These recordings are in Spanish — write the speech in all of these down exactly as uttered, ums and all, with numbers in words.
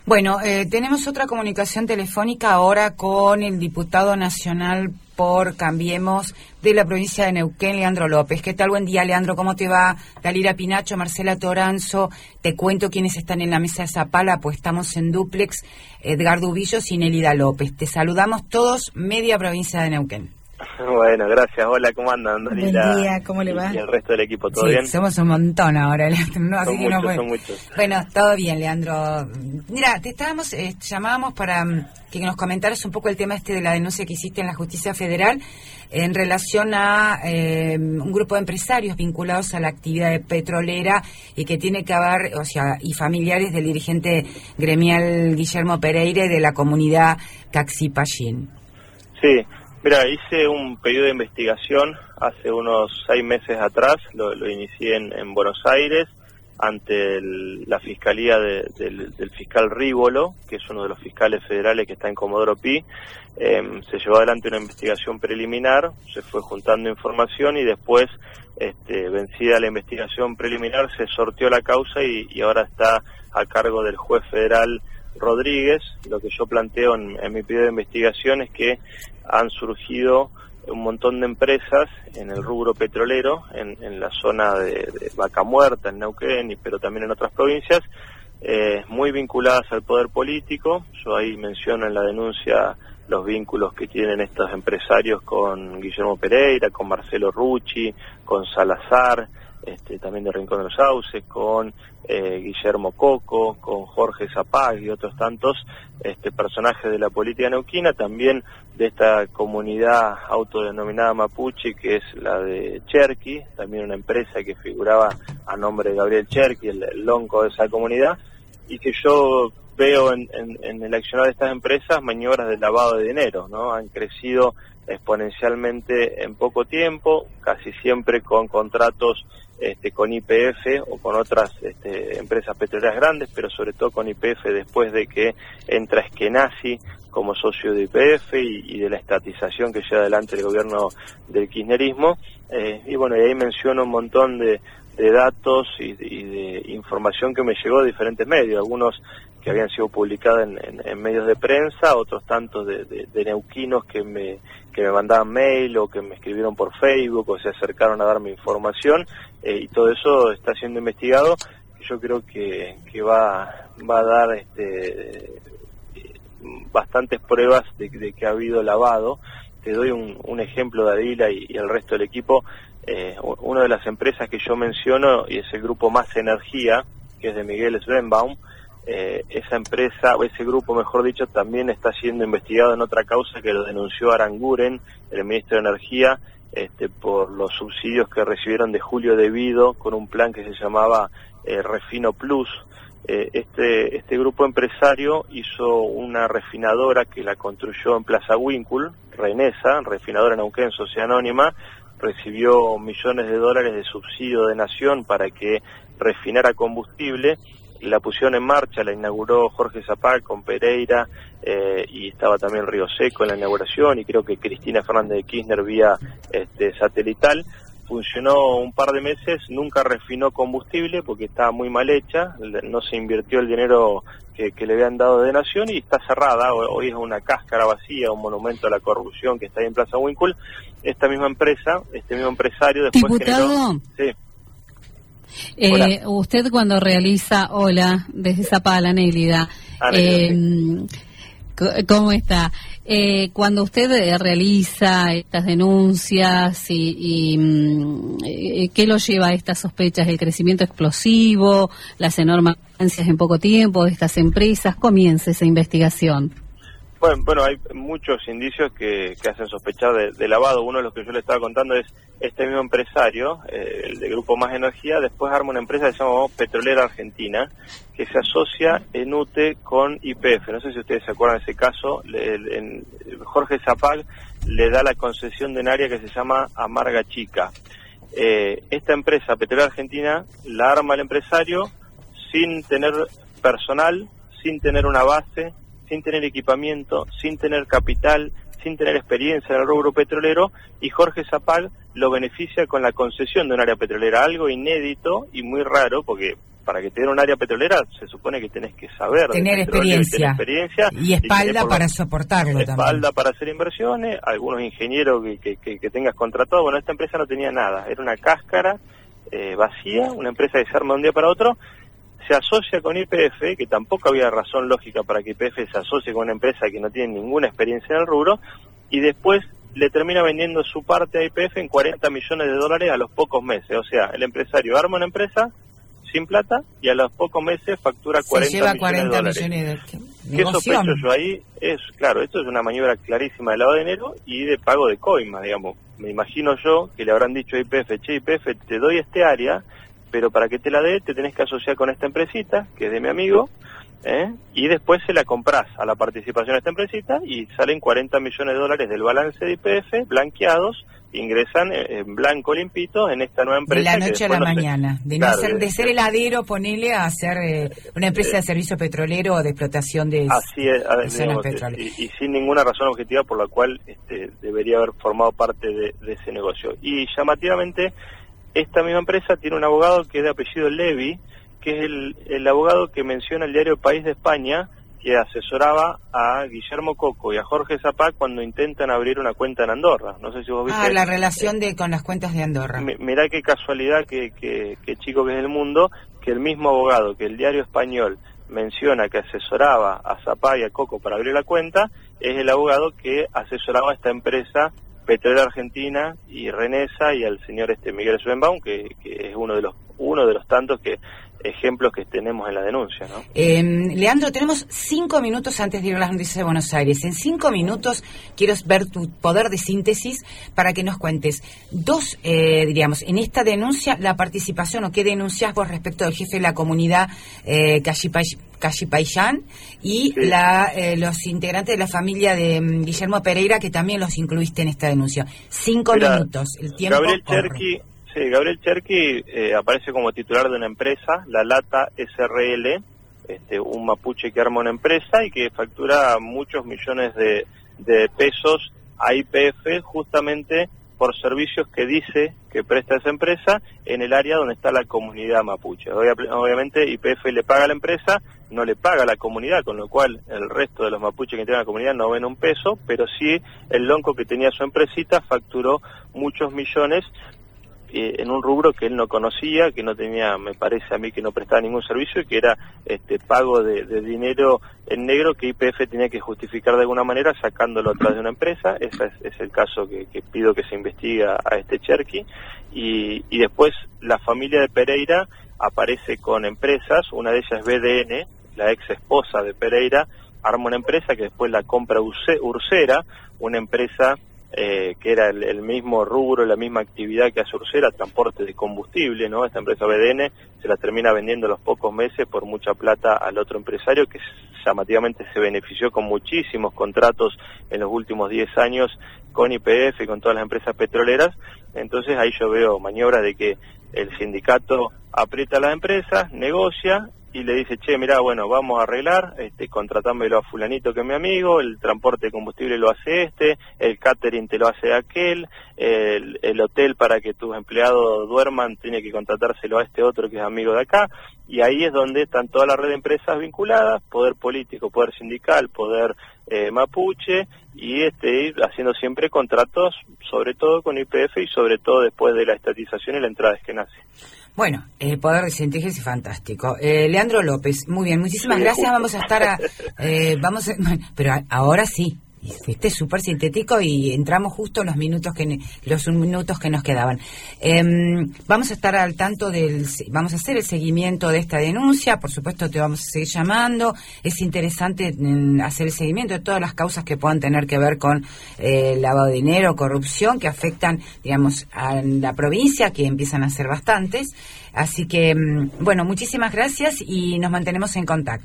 Bueno, eh, tenemos otra comunicación telefónica ahora con el diputado nacional por Cambiemos de la provincia de Neuquén, Leandro López. ¿Qué tal? Buen día, Leandro. ¿Cómo te va? Dalila Pinacho, Marcela Toranzo. Te cuento quiénes están en la mesa de Zapala, pues estamos en dúplex, Edgardo Ubillos y Nélida López. Te saludamos todos, media provincia de Neuquén. Bueno, gracias. Hola, ¿cómo andan? Dalila, buen día, ¿cómo le va? Y el resto del equipo, ¿todo sí, bien? Somos un montón ahora, Leandro. No, así son que muchos, no puede... son muchos. Bueno, todo bien, Leandro. Mira, te estábamos, eh, llamábamos para um, que nos comentaras un poco el tema este de la denuncia que hiciste en la Justicia Federal en relación a eh, un grupo de empresarios vinculados a la actividad petrolera y que tiene que haber, o sea, y familiares del dirigente gremial Guillermo Pereira y de la comunidad Caxipallín. Sí. Mira, hice un pedido de investigación hace unos seis meses atrás, lo, lo inicié en, en Buenos Aires, ante el, la Fiscalía de, del, del fiscal Rívolo, que es uno de los fiscales federales que está en Comodoro Pi. Eh, se llevó adelante una investigación preliminar, se fue juntando información y después, este, vencida la investigación preliminar, se sorteó la causa y, y ahora está a cargo del juez federal Rodríguez. Lo que yo planteo en, en mi pedido de investigación es que han surgido un montón de empresas en el rubro petrolero, en, en la zona de, de Vaca Muerta, en Neuquén, pero también en otras provincias, eh, muy vinculadas al poder político. Yo ahí menciono en la denuncia los vínculos que tienen estos empresarios con Guillermo Pereira, con Marcelo Rucci, con Salazar, Este, también de Rincón de los Sauces, con eh, Guillermo Coco, con Jorge Zapag y otros tantos este, personajes de la política neuquina, también de esta comunidad autodenominada mapuche, que es la de Cherqui, también una empresa que figuraba a nombre de Gabriel Cherqui, el, el lonco de esa comunidad, y que yo veo en, en, en el accionar de estas empresas maniobras de lavado de dinero, ¿no? Han crecido exponencialmente en poco tiempo, casi siempre con contratos este, con Y P F o con otras este, empresas petroleras grandes, pero sobre todo con Y P F después de que entra Eskenazi como socio de Y P F y, y de la estatización que lleva adelante el gobierno del kirchnerismo. Eh, y bueno, y ahí menciono un montón de, de datos y, y de información que me llegó de diferentes medios, algunos que habían sido publicados en, en, en medios de prensa, otros tantos de, de, de neuquinos que me, que me mandaban mail o que me escribieron por Facebook o se acercaron a darme información, eh, y todo eso está siendo investigado. Yo creo que, que va, va a dar este, bastantes pruebas de, de que ha habido lavado. Te doy un, un ejemplo, Dalila, y, y el resto del equipo. Eh, una de las empresas que yo menciono, y es el grupo Más Energía, que es de Miguel Svenbaum. Eh, esa empresa, o ese grupo mejor dicho, también está siendo investigado en otra causa que lo denunció Aranguren, el ministro de Energía, este, por los subsidios que recibieron de Julio De Vido con un plan que se llamaba eh, Refino Plus. Eh, este, este grupo empresario hizo una refinadora que la construyó en Plaza Winkul, Renesa, refinadora Neuquén, sociedad anónima, recibió millones de dólares de subsidio de Nación para que refinara combustible. La pusieron en marcha, la inauguró Jorge Zapag con Pereira, eh, y estaba también Río Seco en la inauguración, y creo que Cristina Fernández de Kirchner vía este, satelital. Funcionó un par de meses, nunca refinó combustible porque estaba muy mal hecha, no se invirtió el dinero que, que le habían dado de Nación y está cerrada. Hoy es una cáscara vacía, un monumento a la corrupción que está ahí en Plaza Winkul. Esta misma empresa, este mismo empresario después Diputado, generó... Sí. Eh, usted cuando realiza, hola, desde Zapala, Nélida, Ah, eh, sí. ¿cómo está? Eh, cuando usted realiza estas denuncias y, y ¿qué lo lleva a estas sospechas? ¿El crecimiento explosivo, las enormes ganancias en poco tiempo de estas empresas? Comienza esa investigación. Bueno, bueno, hay muchos indicios que, que hacen sospechar de, de lavado. Uno de los que yo le estaba contando es este mismo empresario, eh, el de Grupo Más Energía, después arma una empresa que se llama Petrolera Argentina, que se asocia en U T E con Y P F. No sé si ustedes se acuerdan de ese caso. Le, en, Jorge Zapag le da la concesión de un área que se llama Amarga Chica. Eh, esta empresa, Petrolera Argentina, la arma el empresario sin tener personal, sin tener una base, sin tener equipamiento, sin tener capital, sin tener experiencia en el rubro petrolero, y Jorge Zapag lo beneficia con la concesión de un área petrolera, algo inédito y muy raro, porque para que te den un área petrolera se supone que tenés que saber tener experiencia. experiencia y espalda y para soportarlo espalda también. Espalda para hacer inversiones, algunos ingenieros que, que, que, que tengas contratado. Bueno, esta empresa no tenía nada, era una cáscara eh, vacía, una empresa que se arma de un día para otro, se asocia con Y P F, que tampoco había razón lógica para que Y P F se asocie con una empresa que no tiene ninguna experiencia en el rubro, y después le termina vendiendo su parte a Y P F en cuarenta millones de dólares a los pocos meses. O sea, el empresario arma una empresa sin plata y a los pocos meses factura cuarenta se lleva millones cuarenta de dólares. Millones de... ¿Qué sospecho yo ahí? Es, claro, esto es una maniobra clarísima de lavado de dinero y de pago de coima, digamos. Me imagino yo que le habrán dicho a Y P F, che, Y P F, te doy este área, pero para que te la dé te tenés que asociar con esta empresita, que es de mi amigo, ¿eh? Y después se la comprás a la participación de esta empresita y salen cuarenta millones de dólares del balance de Y P F, blanqueados, ingresan en blanco limpito en esta nueva empresa. De la noche a la no mañana, se... de, claro, no ser, de, de ser heladero, ponele a ser eh, una empresa de servicio petrolero o de explotación de, así es, de zonas petroleras. Y, y sin ninguna razón objetiva por la cual este, debería haber formado parte de, de ese negocio. Y llamativamente, esta misma empresa tiene un abogado que es de apellido Levy, que es el, el abogado que menciona el diario El País de España, que asesoraba a Guillermo Coco y a Jorge Zapá cuando intentan abrir una cuenta en Andorra. No sé si vos viste. Ah, la relación de con las cuentas de Andorra. M- mirá qué casualidad, que, que, que chico que es el mundo, que el mismo abogado que el diario español menciona que asesoraba a Zapá y a Coco para abrir la cuenta, es el abogado que asesoraba a esta empresa Petrolera Argentina y Renesa y al señor este Miguel Schwenbaum, que, que es uno de los uno de los tantos que ejemplos que tenemos en la denuncia, ¿no? Eh, Leandro, tenemos cinco minutos antes de ir a las noticias de Buenos Aires. En cinco minutos quiero ver tu poder de síntesis para que nos cuentes dos, eh, diríamos, en esta denuncia, la participación o qué denuncias vos respecto del jefe de la comunidad eh, Cachipayán y sí. la, eh, los integrantes de la familia de um, Guillermo Pereira, que también los incluiste en esta denuncia. Cinco Mira, minutos, el tiempo Gabriel corre. Cherqui, sí, Gabriel Cherqui eh, aparece como titular de una empresa, La Lata S R L, este, un mapuche que arma una empresa y que factura muchos millones de, de pesos a Y P F justamente por servicios que dice que presta esa empresa en el área donde está la comunidad mapuche. Obviamente Y P F le paga a la empresa, no le paga a la comunidad, con lo cual el resto de los mapuches que tienen la comunidad no ven un peso, pero sí el lonco que tenía su empresita facturó muchos millones eh, en un rubro que él no conocía, que no tenía, me parece a mí que no prestaba ningún servicio y que era este pago de, de dinero en negro que Y P F tenía que justificar de alguna manera sacándolo atrás de una empresa. Ese es, es el caso que, que pido que se investiga a este Cherqui. Y, y después la familia de Pereira aparece con empresas, una de ellas es B D N, la ex esposa de Pereira, arma una empresa que después la compra Ursera, una empresa eh, que era el, el mismo rubro, la misma actividad que hace Ursera, transporte de combustible, ¿no? Esta empresa B D N se la termina vendiendo a los pocos meses por mucha plata al otro empresario que llamativamente se benefició con muchísimos contratos en los últimos diez años con Y P F y con todas las empresas petroleras. Entonces ahí yo veo maniobras de que el sindicato aprieta a las empresas, negocia y le dice, che, mirá, bueno, vamos a arreglar, este, contratámelo a fulanito que es mi amigo, el transporte de combustible lo hace este, el catering te lo hace aquel, el, el hotel para que tus empleados duerman tiene que contratárselo a este otro que es amigo de acá, y ahí es donde están toda la red de empresas vinculadas, poder político, poder sindical, poder eh, mapuche, y este ir haciendo siempre contratos, sobre todo con Y P F y sobre todo después de la estatización y la entrada de Eskenazi. Bueno, el poder de síntesis es fantástico. Eh, Leandro López, muy bien, muchísimas sí, gracias. Justo. Vamos a estar a, eh, vamos, a, pero a, ahora sí, fuiste súper sintético y entramos justo en los minutos que los minutos que nos quedaban. Eh, vamos a estar al tanto del, vamos a hacer el seguimiento de esta denuncia. Por supuesto, te vamos a seguir llamando. Es interesante hacer el seguimiento de todas las causas que puedan tener que ver con eh, lavado de dinero, corrupción, que afectan, digamos, a la provincia, que empiezan a ser bastantes. Así que, bueno, muchísimas gracias y nos mantenemos en contacto.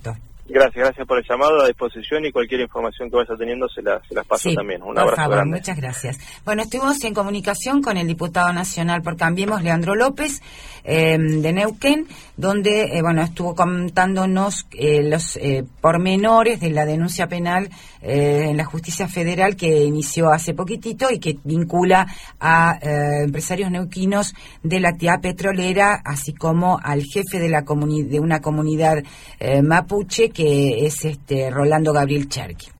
Gracias, gracias por el llamado, a disposición, y cualquier información que vaya teniendo se, la, se las paso sí, también. Un por abrazo favor, grande. muchas gracias. Bueno, estuvimos en comunicación con el diputado nacional por Cambiemos, Leandro López, eh, de Neuquén, donde eh, bueno estuvo contándonos eh, los eh, pormenores de la denuncia penal eh, en la justicia federal que inició hace poquitito y que vincula a eh, empresarios neuquinos de la actividad petrolera, así como al jefe de la comuni- de una comunidad eh, mapuche, que es este Rolando Gabriel Cherqui.